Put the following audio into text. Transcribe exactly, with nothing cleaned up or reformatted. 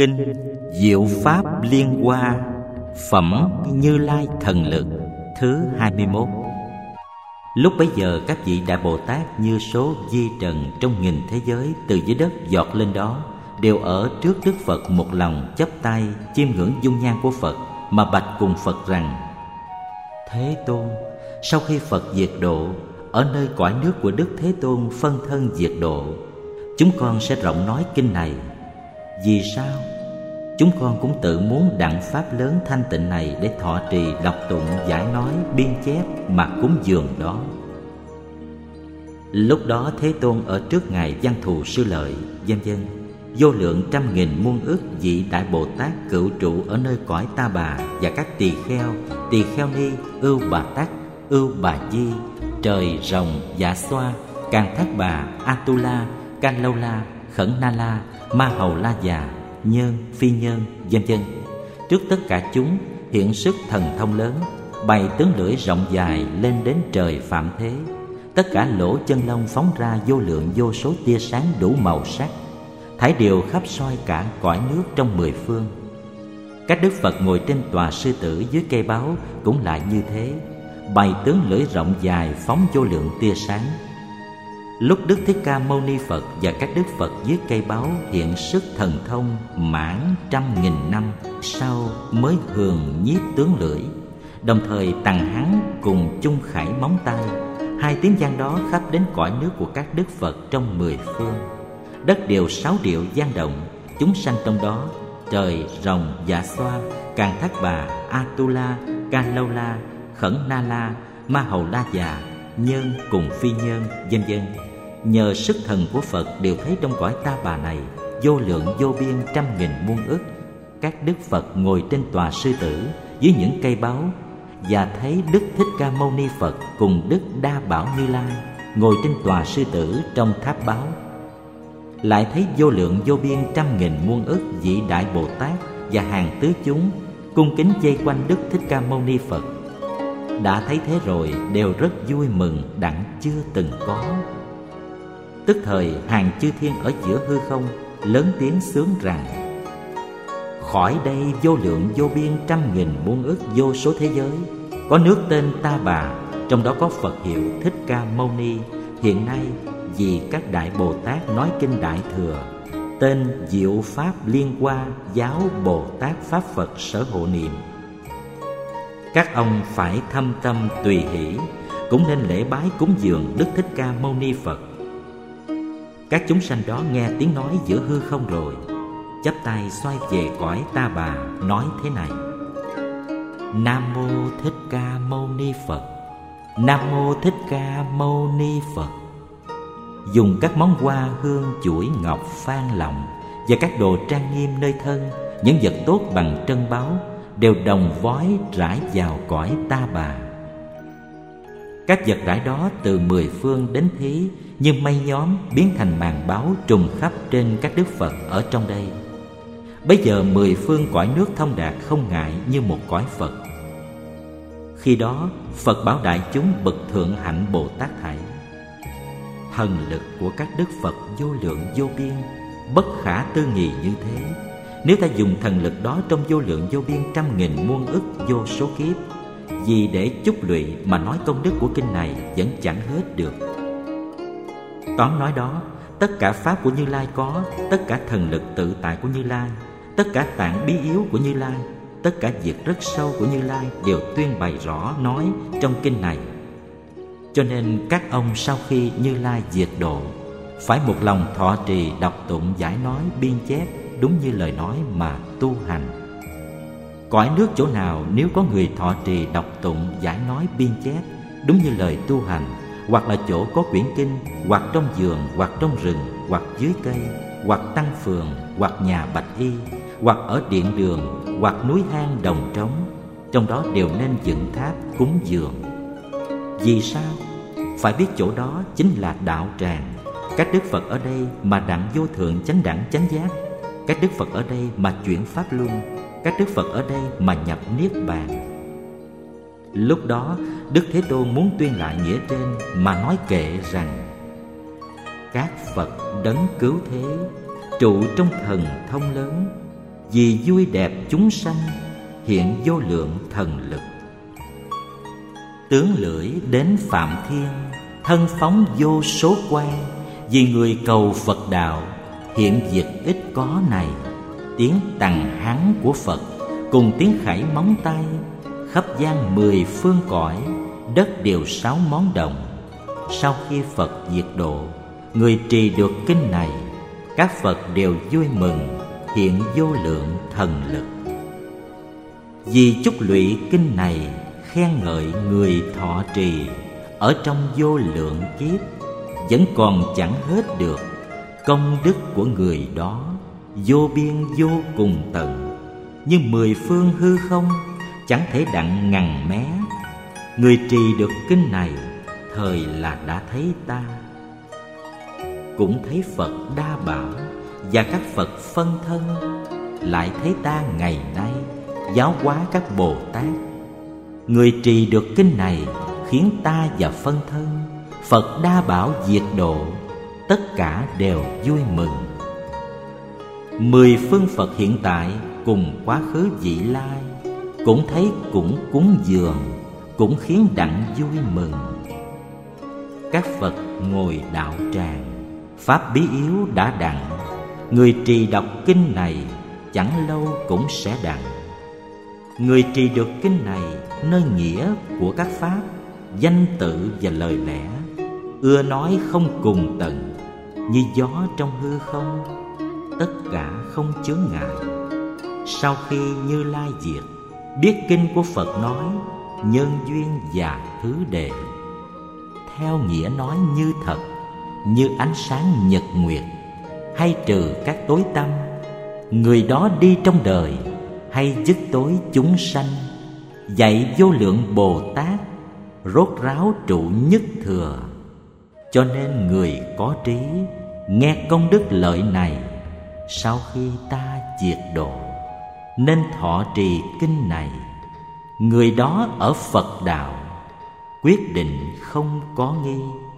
Kinh Diệu Pháp Liên Hoa, Phẩm Như Lai Thần Lực thứ hai mươi mốt. Lúc bấy giờ các vị Đại Bồ Tát như số vi trần trong nghìn thế giới từ dưới đất giọt lên đó, đều ở trước Đức Phật một lòng chắp tay chiêm ngưỡng dung nhan của Phật, mà bạch cùng Phật rằng: Thế Tôn, sau khi Phật diệt độ, ở nơi cõi nước của Đức Thế Tôn phân thân diệt độ, chúng con sẽ rộng nói kinh này. Vì sao? Chúng con cũng tự muốn đặng pháp lớn thanh tịnh này để thọ trì, đọc tụng, giải nói, biên chép mà cúng dường đó. Lúc đó Thế Tôn ở trước ngài Văn Thù Sư Lợi, vân vân, vô lượng trăm nghìn muôn ức vị Đại Bồ Tát cửu trụ ở nơi cõi Ta Bà, và các tỳ kheo, tỳ kheo ni, ưu bà tắc, ưu bà di, trời rồng, dạ xoa, Càn Thác Bà, Atula, Can Lâu La, Khẩn Na La, Ma Hầu La Già, Nhân, Phi Nhân, vân vân, trước tất cả chúng hiện sức thần thông lớn, bày tướng lưỡi rộng dài lên đến trời phạm thế. Tất cả lỗ chân lông phóng ra vô lượng vô số tia sáng đủ màu sắc, thải đều khắp soi cả cõi nước trong mười phương. Các đức Phật ngồi trên tòa sư tử dưới cây báu cũng lại như thế, bày tướng lưỡi rộng dài phóng vô lượng tia sáng. Lúc Đức Thích Ca Mâu Ni Phật và các đức Phật dưới cây báu hiện sức thần thông mãn trăm nghìn năm sau mới hường nhiếp tướng lưỡi, đồng thời tằng hắn cùng chung khải móng tay. Hai tiếng vang đó khắp đến cõi nước của các đức Phật trong mười phương. Đất đều sáu điệu vang động, chúng sanh trong đó, trời, rồng, dạ xoa, Càn Thác Bà, Atula, Can Lâu La, Khẩn Na La, Ma Hầu La Già, Nhân cùng Phi Nhân, vân vân, nhờ sức thần của Phật đều thấy trong cõi Ta Bà này vô lượng vô biên trăm nghìn muôn ức các đức Phật ngồi trên tòa sư tử dưới những cây báu, và thấy Đức Thích Ca Mâu Ni Phật cùng Đức Đa Bảo Như Lai ngồi trên tòa sư tử trong tháp báu. Lại thấy vô lượng vô biên trăm nghìn muôn ức vị Đại Bồ Tát và hàng tứ chúng cung kính vây quanh Đức Thích Ca Mâu Ni Phật. Đã thấy thế rồi đều rất vui mừng đặng chưa từng có. Tức thời hàng chư thiên ở giữa hư không lớn tiếng sướng rằng: Khỏi đây vô lượng vô biên trăm nghìn muôn ức vô số thế giới, có nước tên Ta Bà, trong đó có Phật hiệu Thích Ca Mâu Ni. Hiện nay vì các Đại Bồ Tát nói kinh Đại Thừa, tên Diệu Pháp Liên Hoa Giáo Bồ Tát Pháp Phật sở hộ niệm. Các ông phải thâm tâm tùy hỷ, cũng nên lễ bái cúng dường Đức Thích Ca Mâu Ni Phật. Các chúng sanh đó nghe tiếng nói giữa hư không rồi, chắp tay xoay về cõi Ta Bà nói thế này: Nam Mô Thích Ca Mâu Ni Phật, Nam Mô Thích Ca Mâu Ni Phật. Dùng các món hoa hương chuỗi ngọc phan lọng và các đồ trang nghiêm nơi thân, những vật tốt bằng trân báu, đều đồng vói rải vào cõi Ta Bà. Các vật rải đó từ mười phương đến thí như mây nhóm biến thành màn báu trùng khắp trên các đức Phật ở trong đây. Bây giờ mười phương cõi nước thông đạt không ngại như một cõi Phật. Khi đó Phật bảo đại chúng bậc thượng hạnh Bồ Tát thảy: Thần lực của các đức Phật vô lượng vô biên, bất khả tư nghị như thế. Nếu ta dùng thần lực đó trong vô lượng vô biên trăm nghìn muôn ức vô số kiếp, vì để chúc lụy mà nói công đức của kinh này vẫn chẳng hết được. Tóm nói đó, tất cả pháp của Như Lai có, tất cả thần lực tự tại của Như Lai, tất cả tạng bí yếu của Như Lai, tất cả việc rất sâu của Như Lai đều tuyên bày rõ nói trong kinh này. Cho nên các ông sau khi Như Lai diệt độ, phải một lòng thọ trì, đọc tụng, giải nói, biên chép đúng như lời nói mà tu hành. Cõi nước chỗ nào nếu có người thọ trì, đọc tụng, giải nói, biên chép đúng như lời tu hành, hoặc là chỗ có quyển kinh, hoặc trong vườn, hoặc trong rừng, hoặc dưới cây, hoặc tăng phường, hoặc nhà bạch y, hoặc ở điện đường, hoặc núi hang đồng trống, trong đó đều nên dựng tháp cúng dường. Vì sao? Phải biết chỗ đó chính là đạo tràng. Các đức Phật ở đây mà đặng vô thượng chánh đẳng chánh giác, các đức Phật ở đây mà chuyển pháp luân, các đức Phật ở đây mà nhập niết bàn. Lúc đó Đức Thế Tôn muốn tuyên lại nghĩa trên mà nói kệ rằng: Các Phật đấng cứu thế, trụ trong thần thông lớn, vì vui đẹp chúng sanh, hiện vô lượng thần lực. Tướng lưỡi đến Phạm Thiên, thân phóng vô số quan, vì người cầu Phật đạo, hiện việc ít có này. Tiếng tằng hán của Phật cùng tiếng khải móng tay, khắp gian mười phương cõi, đất đều sáu món đồng. Sau khi Phật diệt độ, người trì được kinh này, các Phật đều vui mừng, hiện vô lượng thần lực. Vì chúc lụy kinh này, khen ngợi người thọ trì, ở trong vô lượng kiếp vẫn còn chẳng hết được. Công đức của người đó vô biên vô cùng tận, như mười phương hư không chẳng thể đặng ngằn mé. Người trì được kinh này, thời là đã thấy ta, cũng thấy Phật Đa Bảo và các Phật phân thân, lại thấy ta ngày nay giáo hóa các Bồ Tát. Người trì được kinh này khiến ta và phân thân, Phật Đa Bảo diệt độ, tất cả đều vui mừng. Mười phương Phật hiện tại cùng quá khứ vị lai, cũng thấy cũng cúng dường, cũng khiến đặng vui mừng. Các Phật ngồi đạo tràng, pháp bí yếu đã đặng, người trì đọc kinh này chẳng lâu cũng sẽ đặng. Người trì được kinh này, nơi nghĩa của các pháp, danh tự và lời lẽ, ưa nói không cùng tận, như gió trong hư không, tất cả không chướng ngại. Sau khi Như Lai diệt, biết kinh của Phật nói, nhân duyên và thứ đệ, theo nghĩa nói như thật, như ánh sáng nhật nguyệt, hay trừ các tối tăm. Người đó đi trong đời, hay dứt tối chúng sanh, dạy vô lượng Bồ Tát, rốt ráo trụ nhất thừa. Cho nên người có trí, nghe công đức lợi này, sau khi ta diệt độ, nên thọ trì kinh này. Người đó ở Phật đạo, quyết định không có nghi.